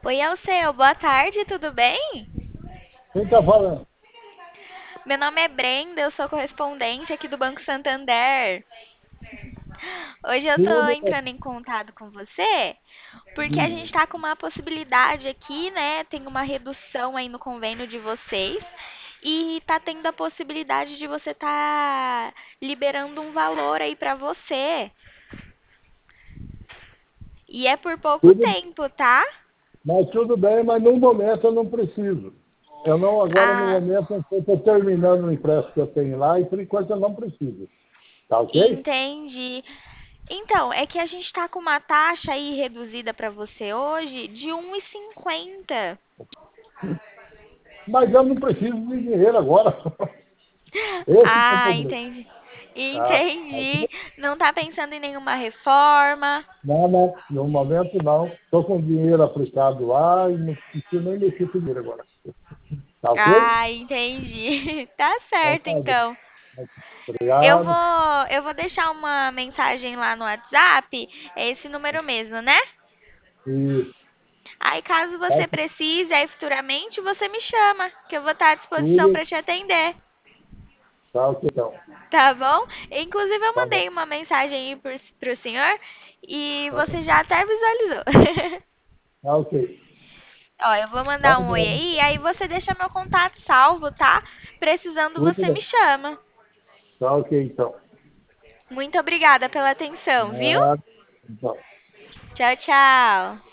Oi, Alceu, boa tarde, tudo bem? Quem está falando? Meu nome é Brenda, eu sou correspondente aqui do Banco Santander. Hoje eu tô Tudo entrando em contato com você porque a gente tá com uma possibilidade aqui, né? Tem uma redução aí no convênio de vocês e tá tendo a possibilidade de você tá liberando um valor aí pra você. E é por pouco tudo, tempo, tá? mas tudo bem, mas no momento eu não preciso. Eu não, agora no Ah, momento eu estou terminando o empréstimo que eu tenho lá e por enquanto eu não preciso. Tá ok? entendi. Então, é que a gente tá com uma taxa aí reduzida pra você hoje de 1,50. Mas eu não preciso de dinheiro agora. Esse é o Ah, problema. entendi. Tá? Entendi. Não tá pensando em nenhuma reforma? Não, não, no momento não. Estou com dinheiro aplicado lá e não preciso nem mexer com dinheiro agora. Tá ok? Ah, entendi. Tá Então, certo, tá bom. então. Eu Obrigado. vou, eu vou deixar uma mensagem lá no WhatsApp, é esse número mesmo, né? E Aí, caso tá, você precise, aí futuramente você me chama, que eu vou estar à disposição tudo. para te atender. Tá ok, então. Tá bom? Inclusive, eu Tá bom. mandei uma mensagem aí pro senhor e Tá, você já até visualizou. tá ok. Ó, eu vou Tá mandar um oi bom. aí você deixa meu contato salvo, tá? Precisando, Tudo você me bem. chama. Tá ok, então. Muito obrigada pela atenção, viu? Ah, então. Tchau, tchau.